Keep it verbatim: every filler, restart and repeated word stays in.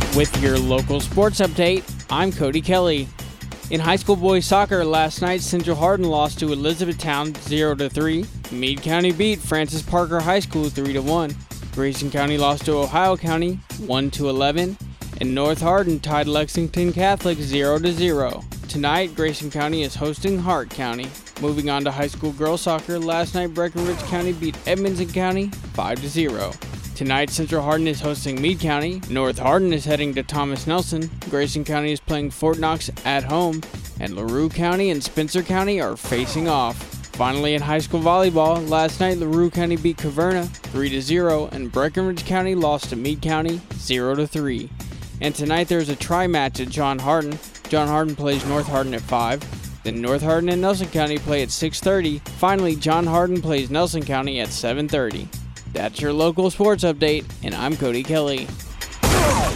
With your local sports update, I'm Cody Kelly. In high school boys soccer last night, Central Hardin lost to Elizabethtown zero to three. Meade County beat Francis Parker High School three to one. Grayson County lost to Ohio County one to eleven. And North Hardin tied Lexington Catholic zero to zero. Tonight, Grayson County is hosting Hart County. Moving on to high school girls soccer, last night Breckenridge County beat Edmonson County five to zero. Tonight, Central Hardin is hosting Meade County, North Hardin is heading to Thomas Nelson, Grayson County is playing Fort Knox at home, and LaRue County and Spencer County are facing off. Finally, in high school volleyball, last night LaRue County beat Caverna three to zero, and Breckenridge County lost to Meade County zero to three. And tonight there's a tri-match at John Hardin. John Hardin plays North Hardin at five. Then North Hardin and Nelson County play at six thirty. Finally, John Hardin plays Nelson County at seven thirty. That's your local sports update, and I'm Cody Kelly.